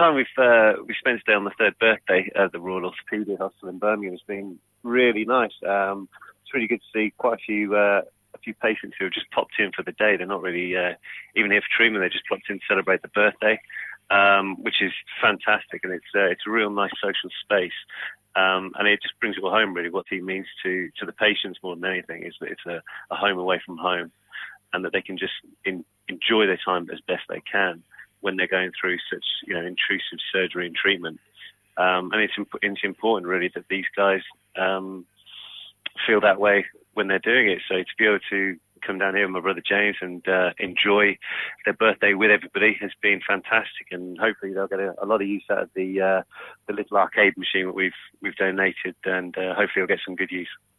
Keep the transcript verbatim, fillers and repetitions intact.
time we've uh, we spent today on the third birthday at the Royal Orthopaedic Hospital in Birmingham has been really nice. Um, it's really good to see quite a few uh, a few patients who have just popped in for the day. They're not really uh, even here for treatment. They just popped in to celebrate the birthday, um, which is fantastic, and it's uh, it's a real nice social space. Um, and it just brings it all home, really, what he means to, to the patients more than anything, is that it's a, a home away from home, and that they can just in, enjoy their time as best they can when they're going through such, you know, intrusive surgery and treatment. Um, and it's, imp- it's important, really, that these guys um, feel that way when they're doing it. So to be able to come down here with my brother James and uh, enjoy their birthday with everybody has been fantastic, and hopefully they'll get a, a lot of use out of the uh, the little arcade machine that we've we've donated, and uh, hopefully they'll get some good use.